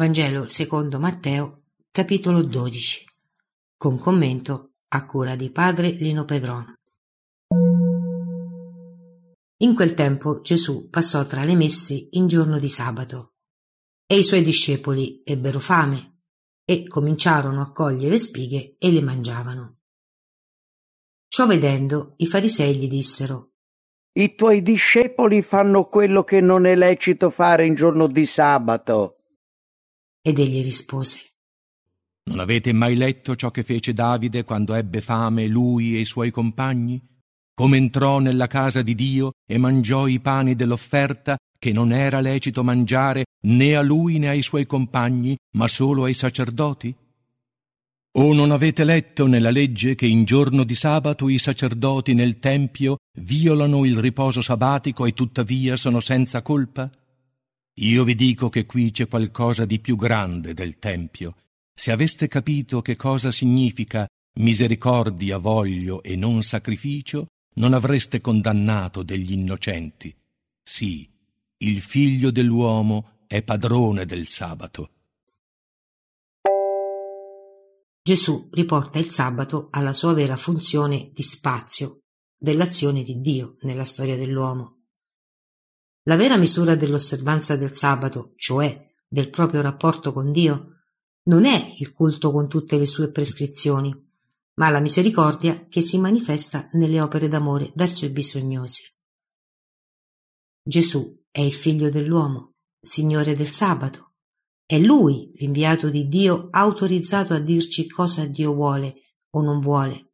Vangelo secondo Matteo, capitolo 12, con commento a cura di padre Lino Pedron. In quel tempo Gesù passò tra le messi in giorno di sabato, e i suoi discepoli ebbero fame e cominciarono a cogliere spighe e le mangiavano. Ciò vedendo, i farisei gli dissero: I tuoi discepoli fanno quello che non è lecito fare in giorno di sabato. Ed egli rispose: Non avete mai letto ciò che fece Davide quando ebbe fame lui e i suoi compagni? Come entrò nella casa di Dio e mangiò i pani dell'offerta che non era lecito mangiare né a lui né ai suoi compagni, ma solo ai sacerdoti? O non avete letto nella legge che in giorno di sabato i sacerdoti nel tempio violano il riposo sabbatico e tuttavia sono senza colpa? Io vi dico che qui c'è qualcosa di più grande del tempio. Se aveste capito che cosa significa misericordia voglio e non sacrificio, non avreste condannato degli innocenti. Sì, il Figlio dell'uomo è padrone del sabato. Gesù riporta il sabato alla sua vera funzione di spazio dell'azione di Dio nella storia dell'uomo. La vera misura dell'osservanza del sabato, cioè del proprio rapporto con Dio, non è il culto con tutte le sue prescrizioni, ma la misericordia che si manifesta nelle opere d'amore verso i bisognosi. Gesù è il Figlio dell'uomo, Signore del sabato. È Lui, l'inviato di Dio, autorizzato a dirci cosa Dio vuole o non vuole,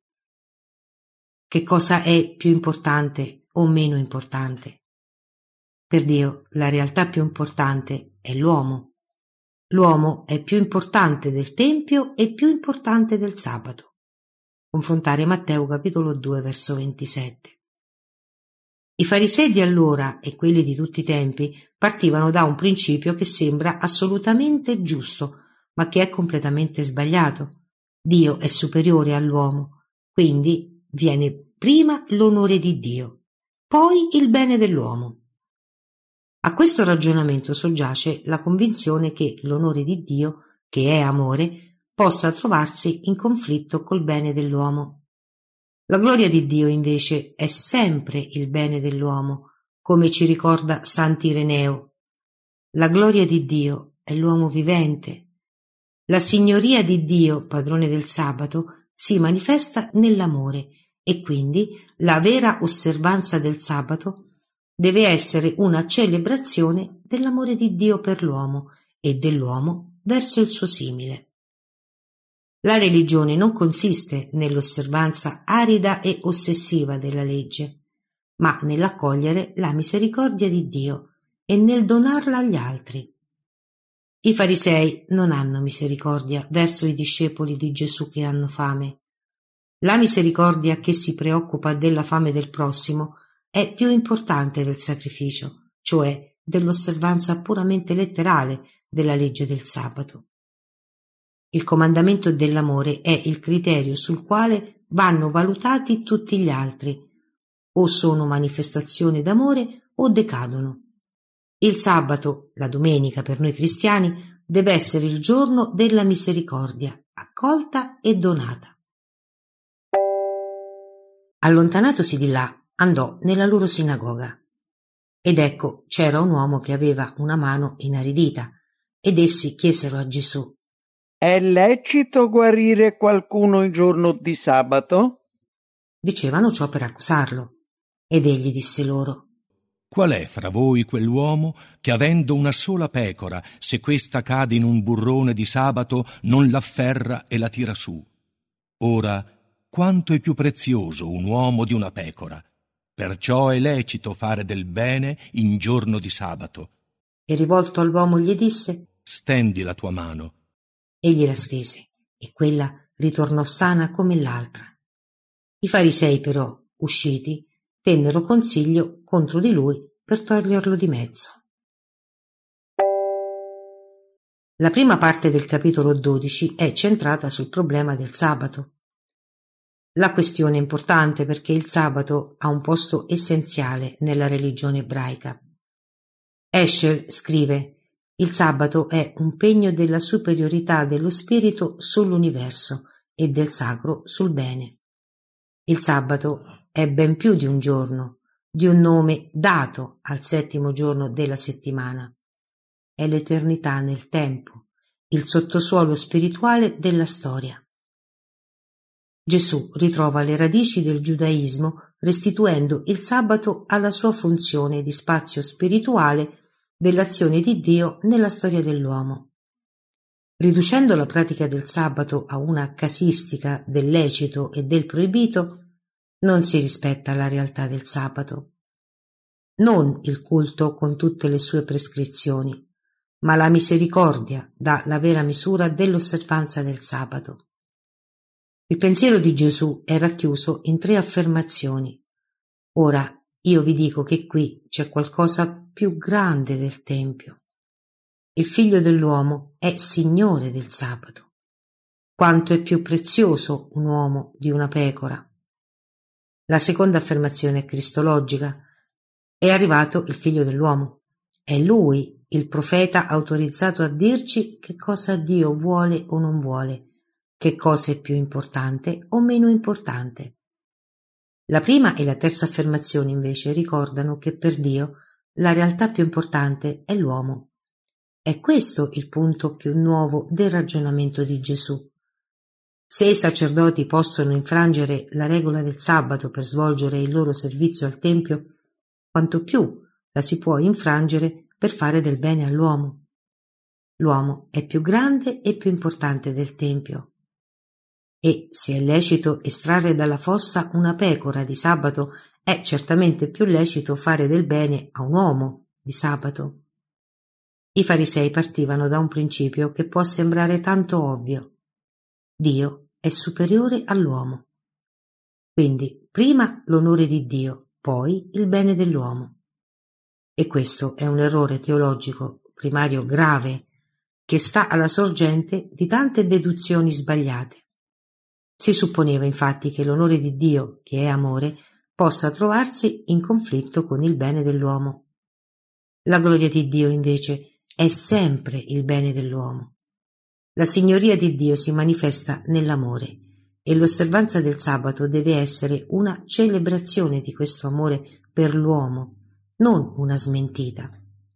che cosa è più importante o meno importante. Per Dio la realtà più importante è l'uomo. L'uomo è più importante del Tempio e più importante del sabato. Confrontare Matteo capitolo 2 verso 27. I farisei di allora e quelli di tutti i tempi partivano da un principio che sembra assolutamente giusto, ma che è completamente sbagliato. Dio è superiore all'uomo, quindi viene prima l'onore di Dio, poi il bene dell'uomo. A questo ragionamento soggiace la convinzione che l'onore di Dio, che è amore, possa trovarsi in conflitto col bene dell'uomo. La gloria di Dio, invece, è sempre il bene dell'uomo, come ci ricorda Sant'Ireneo. La gloria di Dio è l'uomo vivente. La signoria di Dio, padrone del sabato, si manifesta nell'amore e quindi la vera osservanza del sabato deve essere una celebrazione dell'amore di Dio per l'uomo e dell'uomo verso il suo simile. La religione non consiste nell'osservanza arida e ossessiva della legge, ma nell'accogliere la misericordia di Dio e nel donarla agli altri. I farisei non hanno misericordia verso i discepoli di Gesù che hanno fame. La misericordia che si preoccupa della fame del prossimo è più importante del sacrificio, cioè dell'osservanza puramente letterale della legge del sabato. Il comandamento dell'amore è il criterio sul quale vanno valutati tutti gli altri, o sono manifestazioni d'amore o decadono. Il sabato, la domenica per noi cristiani, deve essere il giorno della misericordia, accolta e donata. Allontanatosi di là, andò nella loro sinagoga. Ed ecco, c'era un uomo che aveva una mano inaridita, ed essi chiesero a Gesù: È lecito guarire qualcuno in giorno di sabato? Dicevano ciò per accusarlo. Ed egli disse loro: Qual è fra voi quell'uomo che, avendo una sola pecora, se questa cade in un burrone di sabato, non l'afferra e la tira su? Ora, quanto è più prezioso un uomo di una pecora? Perciò è lecito fare del bene in giorno di sabato. E rivolto all'uomo gli disse: Stendi la tua mano. Egli la stese, e quella ritornò sana come l'altra. I farisei però, usciti, tennero consiglio contro di lui per toglierlo di mezzo. La prima parte del capitolo 12 è centrata sul problema del sabato. La questione è importante perché il sabato ha un posto essenziale nella religione ebraica. Heschel scrive: Il sabato è un pegno della superiorità dello spirito sull'universo e del sacro sul bene. Il sabato è ben più di un giorno, di un nome dato al 7° giorno della settimana. È l'eternità nel tempo, il sottosuolo spirituale della storia. Gesù ritrova le radici del giudaismo restituendo il sabato alla sua funzione di spazio spirituale dell'azione di Dio nella storia dell'uomo. Riducendo la pratica del sabato a una casistica del lecito e del proibito, non si rispetta la realtà del sabato. Non il culto con tutte le sue prescrizioni, ma la misericordia dà la vera misura dell'osservanza del sabato. Il pensiero di Gesù è racchiuso in 3 affermazioni. Ora io vi dico che qui c'è qualcosa più grande del Tempio. Il Figlio dell'uomo è Signore del sabato. Quanto è più prezioso un uomo di una pecora. La seconda affermazione è cristologica. È arrivato il Figlio dell'uomo. È Lui il profeta autorizzato a dirci che cosa Dio vuole o non vuole, che cosa è più importante o meno importante. La prima e la terza affermazione invece ricordano che per Dio la realtà più importante è l'uomo. È questo il punto più nuovo del ragionamento di Gesù. Se i sacerdoti possono infrangere la regola del sabato per svolgere il loro servizio al Tempio, quanto più la si può infrangere per fare del bene all'uomo. L'uomo è più grande e più importante del Tempio. E se è lecito estrarre dalla fossa una pecora di sabato, è certamente più lecito fare del bene a un uomo di sabato. I farisei partivano da un principio che può sembrare tanto ovvio. Dio è superiore all'uomo. Quindi prima l'onore di Dio, poi il bene dell'uomo. E questo è un errore teologico primario grave che sta alla sorgente di tante deduzioni sbagliate. Si supponeva infatti che l'onore di Dio, che è amore, possa trovarsi in conflitto con il bene dell'uomo. La gloria di Dio invece è sempre il bene dell'uomo. La signoria di Dio si manifesta nell'amore e l'osservanza del sabato deve essere una celebrazione di questo amore per l'uomo, non una smentita.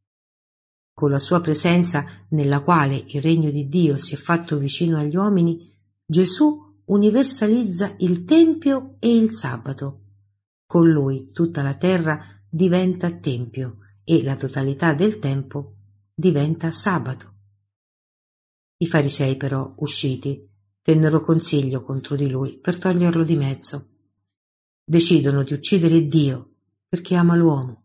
Con la sua presenza, nella quale il regno di Dio si è fatto vicino agli uomini, Gesù universalizza il Tempio e il sabato. Con lui tutta la terra diventa Tempio e la totalità del tempo diventa sabato. I farisei però, usciti, tennero consiglio contro di lui per toglierlo di mezzo. Decidono di uccidere Dio perché ama l'uomo.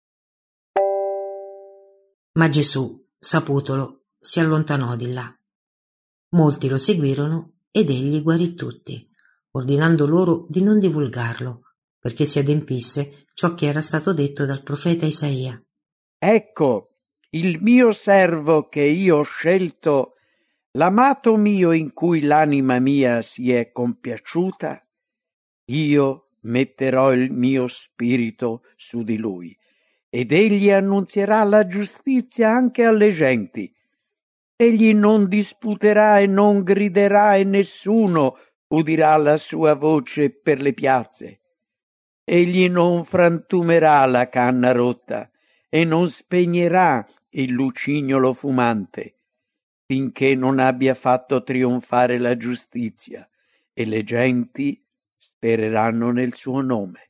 Ma Gesù, saputolo, si allontanò di là. Molti lo seguirono ed egli guarì tutti, ordinando loro di non divulgarlo, perché si adempisse ciò che era stato detto dal profeta Isaia. Ecco, il mio servo che io ho scelto, l'amato mio in cui l'anima mia si è compiaciuta, io metterò il mio spirito su di lui, ed egli annunzierà la giustizia anche alle genti. Egli non disputerà e non griderà e nessuno udirà la sua voce per le piazze. Egli non frantumerà la canna rotta e non spegnerà il lucignolo fumante, finché non abbia fatto trionfare la giustizia e le genti spereranno nel suo nome.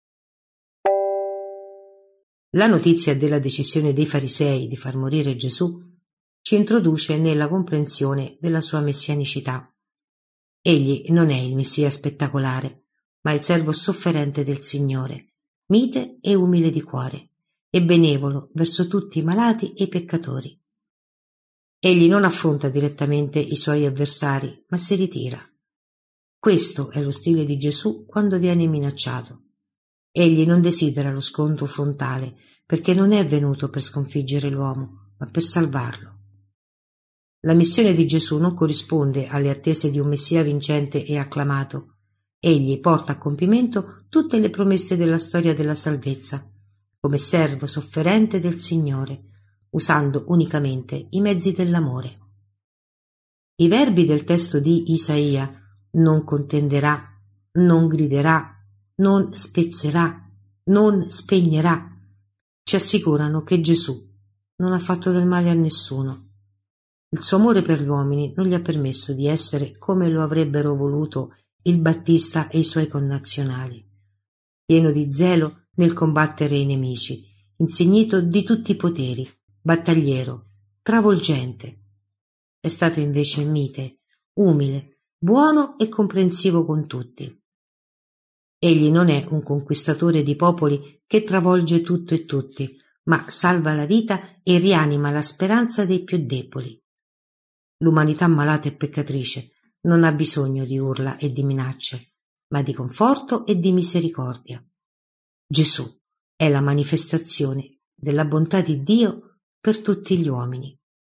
La notizia della decisione dei farisei di far morire Gesù ci introduce nella comprensione della sua messianicità. Egli non è il Messia spettacolare, ma il servo sofferente del Signore, mite e umile di cuore, e benevolo verso tutti i malati e i peccatori. Egli non affronta direttamente i suoi avversari, ma si ritira. Questo è lo stile di Gesù quando viene minacciato. Egli non desidera lo scontro frontale, perché non è venuto per sconfiggere l'uomo, ma per salvarlo. La missione di Gesù non corrisponde alle attese di un Messia vincente e acclamato. Egli porta a compimento tutte le promesse della storia della salvezza, come servo sofferente del Signore, usando unicamente i mezzi dell'amore. I verbi del testo di Isaia non contenderà, non griderà, non spezzerà, non spegnerà ci assicurano che Gesù non ha fatto del male a nessuno. Il suo amore per gli uomini non gli ha permesso di essere come lo avrebbero voluto il Battista e i suoi connazionali, pieno di zelo nel combattere i nemici, insignito di tutti i poteri, battagliero, travolgente. È stato invece mite, umile, buono e comprensivo con tutti. Egli non è un conquistatore di popoli che travolge tutto e tutti, ma salva la vita e rianima la speranza dei più deboli. L'umanità malata e peccatrice non ha bisogno di urla e di minacce, ma di conforto e di misericordia. Gesù è la manifestazione della bontà di Dio per tutti gli uomini.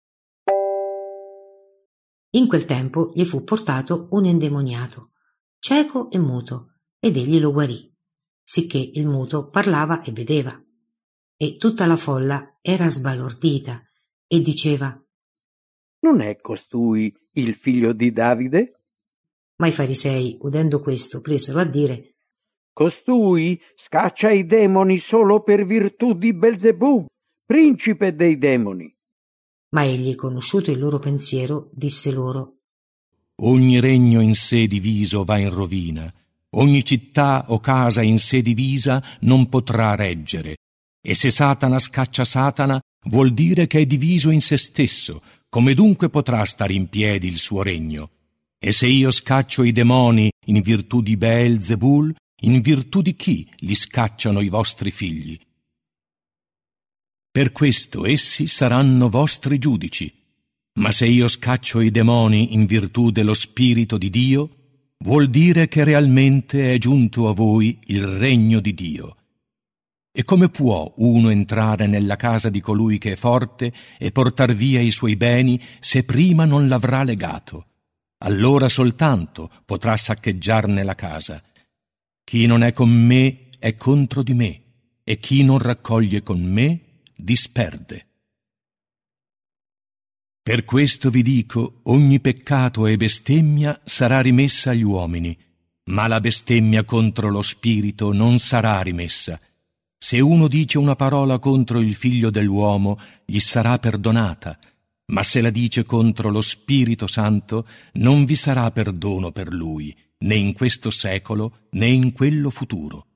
In quel tempo gli fu portato un endemoniato, cieco e muto, ed egli lo guarì, sicché il muto parlava e vedeva. E tutta la folla era sbalordita e diceva: Non è costui il figlio di Davide? Ma i farisei, udendo questo, presero a dire: Costui scaccia i demoni solo per virtù di Belzebù, principe dei demoni. Ma egli, conosciuto il loro pensiero, disse loro: Ogni regno in sé diviso va in rovina, ogni città o casa in sé divisa non potrà reggere, e se Satana scaccia Satana vuol dire che è diviso in se stesso, come dunque potrà stare in piedi il suo regno? E se io scaccio i demoni in virtù di Beelzebul, in virtù di chi li scacciano i vostri figli? Per questo essi saranno vostri giudici. Ma se io scaccio i demoni in virtù dello Spirito di Dio, vuol dire che realmente è giunto a voi il regno di Dio. E come può uno entrare nella casa di colui che è forte e portar via i suoi beni se prima non l'avrà legato? Allora soltanto potrà saccheggiarne la casa. Chi non è con me è contro di me, e chi non raccoglie con me disperde. Per questo vi dico, ogni peccato e bestemmia sarà rimessa agli uomini, ma la bestemmia contro lo Spirito non sarà rimessa. Se uno dice una parola contro il Figlio dell'uomo, gli sarà perdonata, ma se la dice contro lo Spirito Santo, non vi sarà perdono per lui, né in questo secolo, né in quello futuro.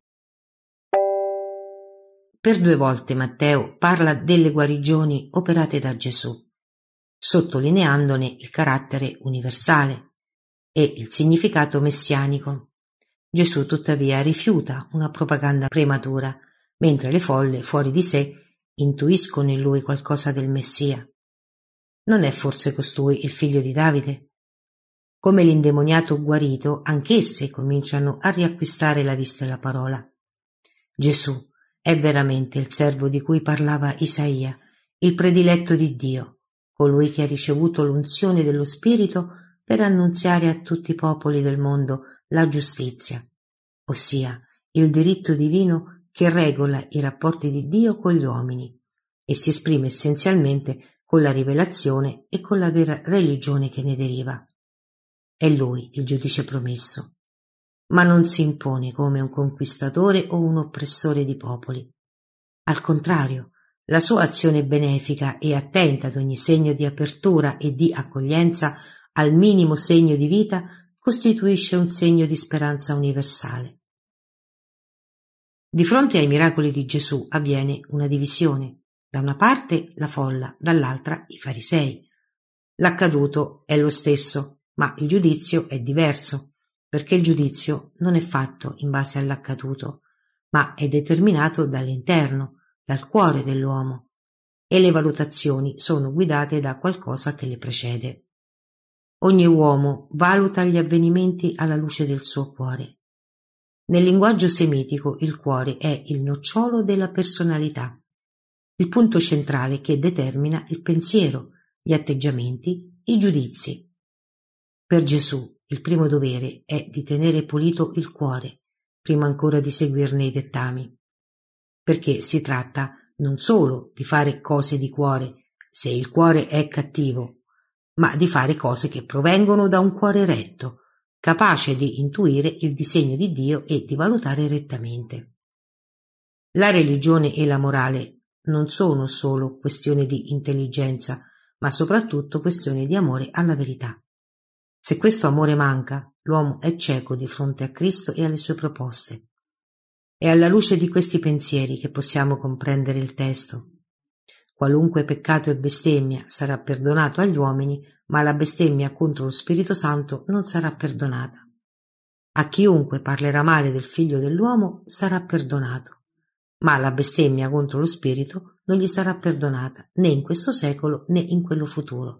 Per 2 volte Matteo parla delle guarigioni operate da Gesù, sottolineandone il carattere universale e il significato messianico. Gesù tuttavia rifiuta una propaganda prematura, mentre le folle fuori di sé intuiscono in lui qualcosa del Messia. Non è forse costui il figlio di Davide? Come l'indemoniato guarito, anch'esse cominciano a riacquistare la vista e la parola. Gesù è veramente il servo di cui parlava Isaia, il prediletto di Dio, colui che ha ricevuto l'unzione dello Spirito per annunziare a tutti i popoli del mondo la giustizia, ossia il diritto divino che regola i rapporti di Dio con gli uomini e si esprime essenzialmente con la rivelazione e con la vera religione che ne deriva. È Lui il giudice promesso, ma non si impone come un conquistatore o un oppressore di popoli. Al contrario, la sua azione benefica e attenta ad ogni segno di apertura e di accoglienza al minimo segno di vita costituisce un segno di speranza universale. Di fronte ai miracoli di Gesù avviene una divisione. Da una parte la folla, dall'altra i farisei. L'accaduto è lo stesso, ma il giudizio è diverso, perché il giudizio non è fatto in base all'accaduto, ma è determinato dall'interno, dal cuore dell'uomo, e le valutazioni sono guidate da qualcosa che le precede. Ogni uomo valuta gli avvenimenti alla luce del suo cuore. Nel linguaggio semitico il cuore è il nocciolo della personalità, il punto centrale che determina il pensiero, gli atteggiamenti, i giudizi. Per Gesù il primo dovere è di tenere pulito il cuore, prima ancora di seguirne i dettami, perché si tratta non solo di fare cose di cuore, se il cuore è cattivo, ma di fare cose che provengono da un cuore retto, capace di intuire il disegno di Dio e di valutare rettamente. La religione e la morale non sono solo questioni di intelligenza, ma soprattutto questioni di amore alla verità. Se questo amore manca, l'uomo è cieco di fronte a Cristo e alle sue proposte. È alla luce di questi pensieri che possiamo comprendere il testo. Qualunque peccato e bestemmia sarà perdonato agli uomini, ma la bestemmia contro lo Spirito Santo non sarà perdonata. A chiunque parlerà male del Figlio dell'uomo sarà perdonato, ma la bestemmia contro lo Spirito non gli sarà perdonata né in questo secolo né in quello futuro.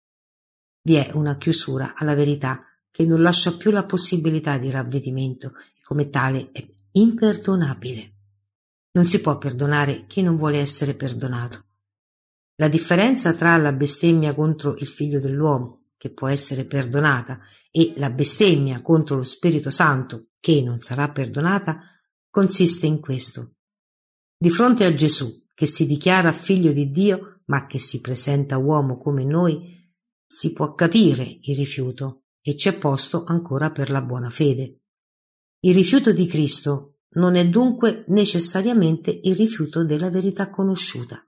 Vi è una chiusura alla verità che non lascia più la possibilità di ravvedimento e come tale è imperdonabile. Non si può perdonare chi non vuole essere perdonato. La differenza tra la bestemmia contro il Figlio dell'uomo, che può essere perdonata, e la bestemmia contro lo Spirito Santo, che non sarà perdonata, consiste in questo. Di fronte a Gesù, che si dichiara Figlio di Dio, ma che si presenta uomo come noi, si può capire il rifiuto e c'è posto ancora per la buona fede. Il rifiuto di Cristo non è dunque necessariamente il rifiuto della verità conosciuta,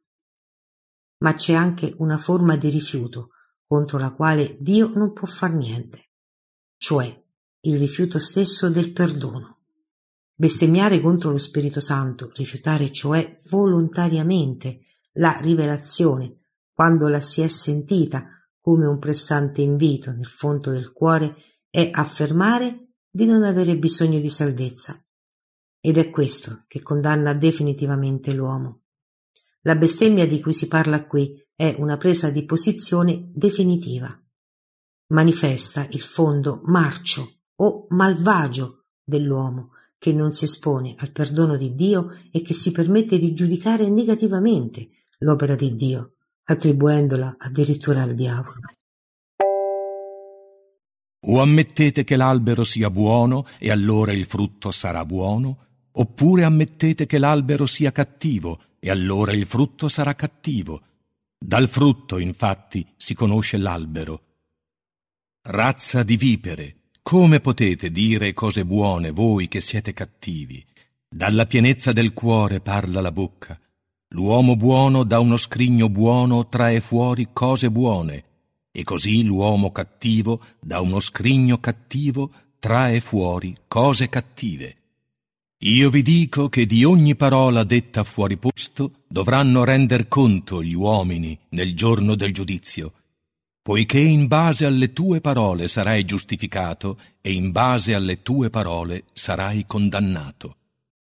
ma c'è anche una forma di rifiuto contro la quale Dio non può far niente, cioè il rifiuto stesso del perdono. Bestemmiare contro lo Spirito Santo, rifiutare cioè volontariamente la rivelazione quando la si è sentita come un pressante invito nel fondo del cuore, è affermare di non avere bisogno di salvezza. Ed è questo che condanna definitivamente l'uomo. La bestemmia di cui si parla qui è una presa di posizione definitiva. Manifesta il fondo marcio o malvagio dell'uomo che non si espone al perdono di Dio e che si permette di giudicare negativamente l'opera di Dio, attribuendola addirittura al diavolo. O ammettete che l'albero sia buono e allora il frutto sarà buono, oppure ammettete che l'albero sia cattivo e allora il frutto sarà cattivo. Dal frutto, infatti, si conosce l'albero. Razza di vipere, come potete dire cose buone voi che siete cattivi? Dalla pienezza del cuore parla la bocca. L'uomo buono da uno scrigno buono trae fuori cose buone, e così l'uomo cattivo da uno scrigno cattivo trae fuori cose cattive. Io vi dico che di ogni parola detta fuori posto dovranno render conto gli uomini nel giorno del giudizio, poiché in base alle tue parole sarai giustificato e in base alle tue parole sarai condannato.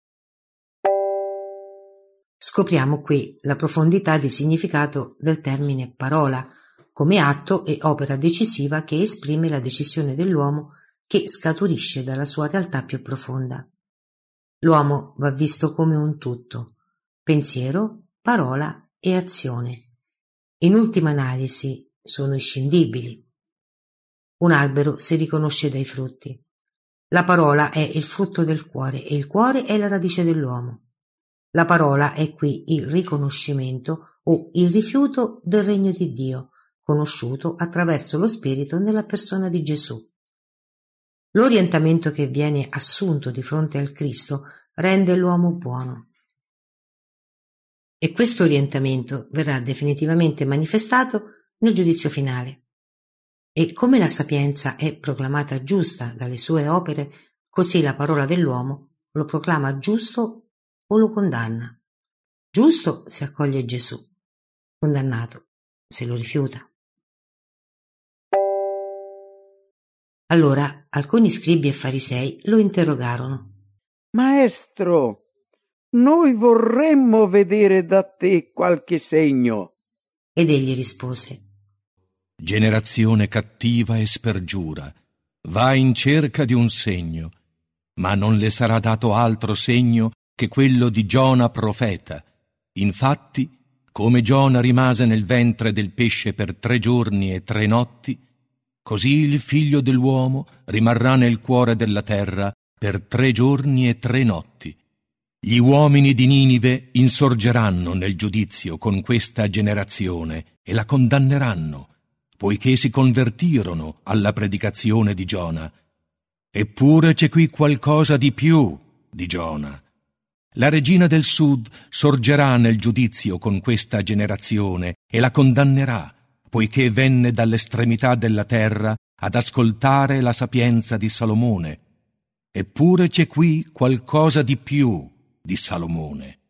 Scopriamo qui la profondità di significato del termine parola, come atto e opera decisiva che esprime la decisione dell'uomo che scaturisce dalla sua realtà più profonda. L'uomo va visto come un tutto, pensiero, parola e azione. In ultima analisi sono inscindibili. Un albero si riconosce dai frutti. La parola è il frutto del cuore e il cuore è la radice dell'uomo. La parola è qui il riconoscimento o il rifiuto del regno di Dio, conosciuto attraverso lo Spirito nella persona di Gesù. L'orientamento che viene assunto di fronte al Cristo rende l'uomo buono. E questo orientamento verrà definitivamente manifestato nel giudizio finale. E come la sapienza è proclamata giusta dalle sue opere, così la parola dell'uomo lo proclama giusto o lo condanna. Giusto se accoglie Gesù, condannato se lo rifiuta. Allora alcuni scribi e farisei lo interrogarono. Maestro, noi vorremmo vedere da te qualche segno. Ed egli rispose: Generazione cattiva e spergiura, va in cerca di un segno, ma non le sarà dato altro segno che quello di Giona profeta. Infatti, come Giona rimase nel ventre del pesce per 3 giorni e 3 notti, così il figlio dell'uomo rimarrà nel cuore della terra per 3 giorni e 3 notti. Gli uomini di Ninive insorgeranno nel giudizio con questa generazione e la condanneranno, poiché si convertirono alla predicazione di Giona. Eppure c'è qui qualcosa di più di Giona. La regina del sud sorgerà nel giudizio con questa generazione e la condannerà, poiché venne dall'estremità della terra ad ascoltare la sapienza di Salomone. Eppure c'è qui qualcosa di più di Salomone.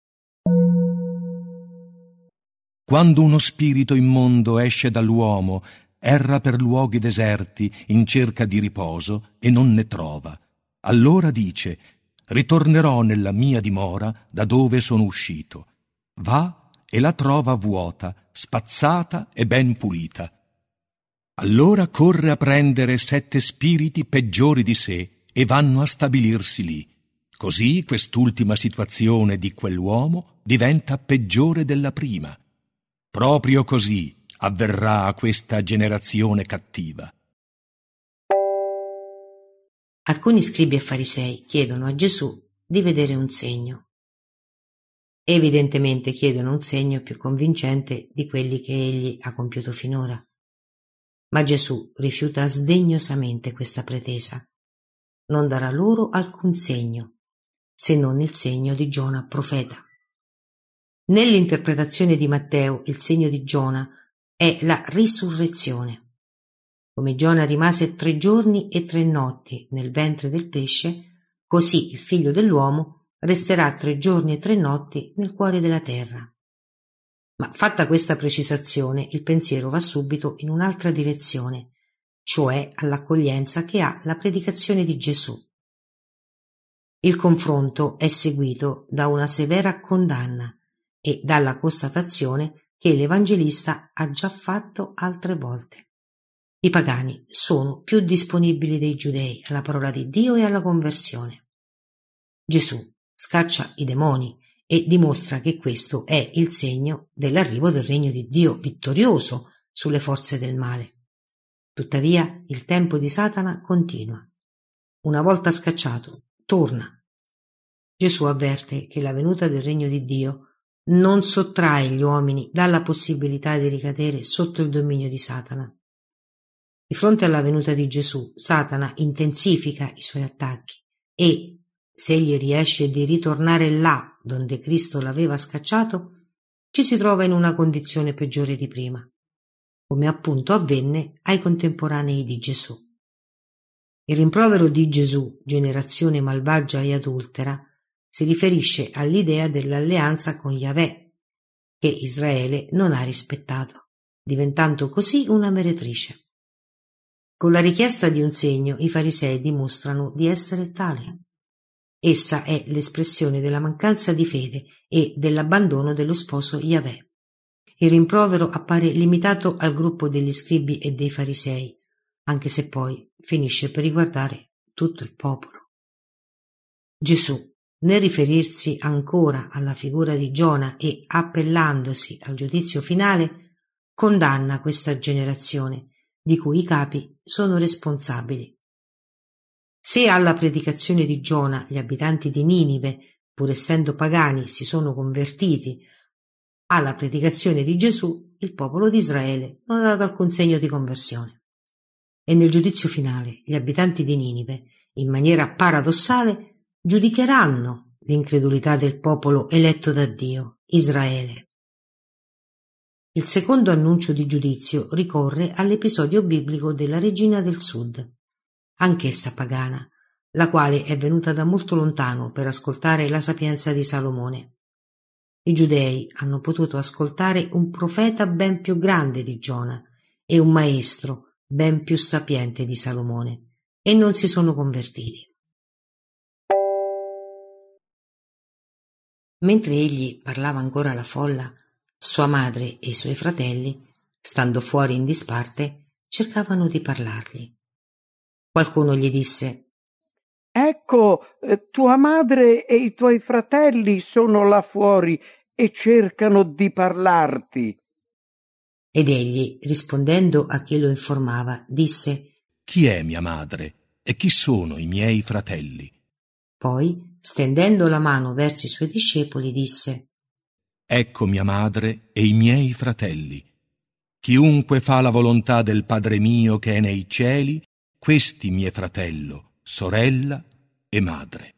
Quando uno spirito immondo esce dall'uomo, erra per luoghi deserti in cerca di riposo e non ne trova. Allora dice: ritornerò nella mia dimora da dove sono uscito. Va e la trova vuota, spazzata e ben pulita. Allora corre a prendere 7 spiriti peggiori di sé e vanno a stabilirsi lì. Così quest'ultima situazione di quell'uomo diventa peggiore della prima. Proprio così avverrà a questa generazione cattiva. Alcuni scribi e farisei chiedono a Gesù di vedere un segno. Evidentemente chiedono un segno più convincente di quelli che egli ha compiuto finora. Ma Gesù rifiuta sdegnosamente questa pretesa. Non darà loro alcun segno, se non il segno di Giona profeta. Nell'interpretazione di Matteo il segno di Giona è la risurrezione. Come Giona rimase 3 giorni e 3 notti nel ventre del pesce, così il figlio dell'uomo resterà 3 giorni e 3 notti nel cuore della terra. Ma fatta questa precisazione, il pensiero va subito in un'altra direzione, cioè all'accoglienza che ha la predicazione di Gesù. Il confronto è seguito da una severa condanna e dalla constatazione che l'Evangelista ha già fatto altre volte. I pagani sono più disponibili dei giudei alla parola di Dio e alla conversione. Gesù scaccia i demoni e dimostra che questo è il segno dell'arrivo del regno di Dio vittorioso sulle forze del male. Tuttavia, il tempo di Satana continua. Una volta scacciato, torna. Gesù avverte che la venuta del regno di Dio non sottrae gli uomini dalla possibilità di ricadere sotto il dominio di Satana. Di fronte alla venuta di Gesù, Satana intensifica i suoi attacchi e, se egli riesce di ritornare là donde Cristo l'aveva scacciato, ci si trova in una condizione peggiore di prima, come appunto avvenne ai contemporanei di Gesù. Il rimprovero di Gesù, generazione malvagia e adultera, si riferisce all'idea dell'alleanza con Yahweh, che Israele non ha rispettato, diventando così una meretrice. Con la richiesta di un segno, i farisei dimostrano di essere tali. Essa è l'espressione della mancanza di fede e dell'abbandono dello sposo Yahweh. Il rimprovero appare limitato al gruppo degli scribi e dei farisei, anche se poi finisce per riguardare tutto il popolo. Gesù, nel riferirsi ancora alla figura di Giona e appellandosi al giudizio finale, condanna questa generazione, di cui i capi sono responsabili. Se alla predicazione di Giona gli abitanti di Ninive, pur essendo pagani, si sono convertiti, alla predicazione di Gesù il popolo di Israele non ha dato alcun segno di conversione. E nel giudizio finale gli abitanti di Ninive, in maniera paradossale, giudicheranno l'incredulità del popolo eletto da Dio, Israele. Il secondo annuncio di giudizio ricorre all'episodio biblico della regina del sud, anch'essa pagana, la quale è venuta da molto lontano per ascoltare la sapienza di Salomone. I giudei hanno potuto ascoltare un profeta ben più grande di Giona e un maestro ben più sapiente di Salomone e non si sono convertiti. Mentre egli parlava ancora alla folla, sua madre e i suoi fratelli, stando fuori in disparte, cercavano di parlargli. Qualcuno gli disse: «Ecco, tua madre e i tuoi fratelli sono là fuori e cercano di parlarti». Ed egli, rispondendo a chi lo informava, disse: «Chi è mia madre e chi sono i miei fratelli?» Poi, stendendo la mano verso i suoi discepoli, disse: Ecco mia madre e i miei fratelli. Chiunque fa la volontà del Padre mio che è nei cieli, questi mi è fratello, sorella e madre.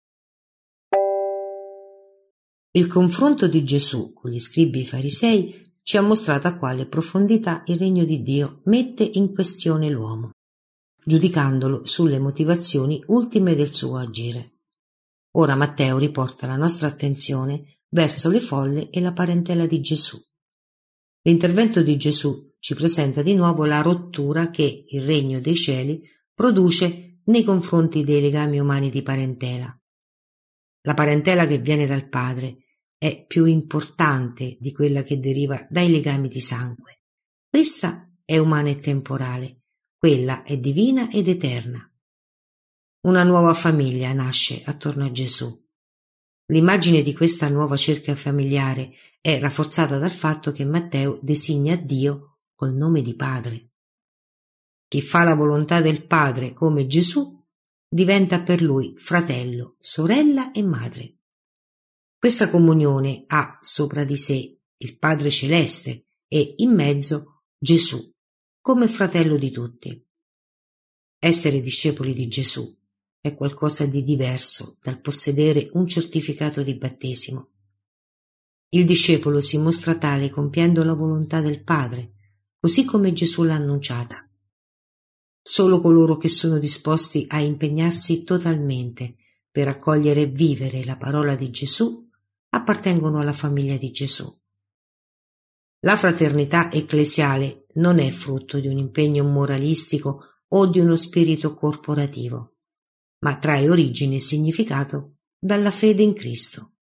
Il confronto di Gesù con gli scribi e i farisei ci ha mostrato a quale profondità il regno di Dio mette in questione l'uomo, giudicandolo sulle motivazioni ultime del suo agire. Ora Matteo riporta la nostra attenzione verso le folle e la parentela di Gesù. L'intervento di Gesù ci presenta di nuovo la rottura che il regno dei cieli produce nei confronti dei legami umani di parentela. La parentela che viene dal Padre è più importante di quella che deriva dai legami di sangue. Questa è umana e temporale, quella è divina ed eterna. Una nuova famiglia nasce attorno a Gesù. L'immagine di questa nuova cerchia familiare è rafforzata dal fatto che Matteo designa Dio col nome di Padre. Chi fa la volontà del Padre come Gesù diventa per lui fratello, sorella e madre. Questa comunione ha sopra di sé il Padre Celeste e in mezzo Gesù, come fratello di tutti. Essere discepoli di Gesù è qualcosa di diverso dal possedere un certificato di battesimo. Il discepolo si mostra tale compiendo la volontà del Padre, così come Gesù l'ha annunciata. Solo coloro che sono disposti a impegnarsi totalmente per accogliere e vivere la parola di Gesù appartengono alla famiglia di Gesù. La fraternità ecclesiale non è frutto di un impegno moralistico o di uno spirito corporativo, ma trae origine e significato dalla fede in Cristo.